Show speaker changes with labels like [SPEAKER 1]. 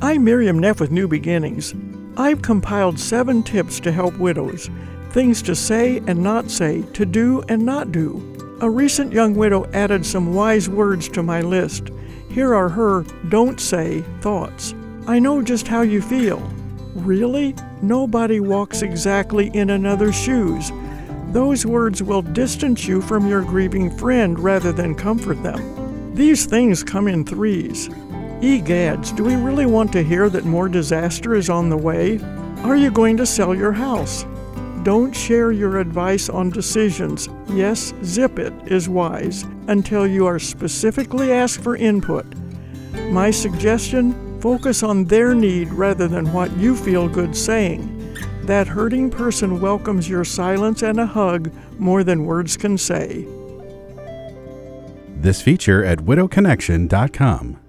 [SPEAKER 1] I'm Miriam Neff with New Beginnings. I've compiled 7 tips to help widows, things to say and not say, to do and not do. A recent young widow added some wise words to my list. Here are her don't say thoughts. I know just how you feel. Really? Nobody walks exactly in another's shoes. Those words will distance you from your grieving friend rather than comfort them. These things come in threes. Egads, do we really want to hear that more disaster is on the way? Are you going to sell your house? Don't share your advice on decisions. Yes, zip it is wise until you are specifically asked for input. My suggestion, focus on their need rather than what you feel good saying. That hurting person welcomes your silence and a hug more than words can say.
[SPEAKER 2] This feature at widowconnection.com.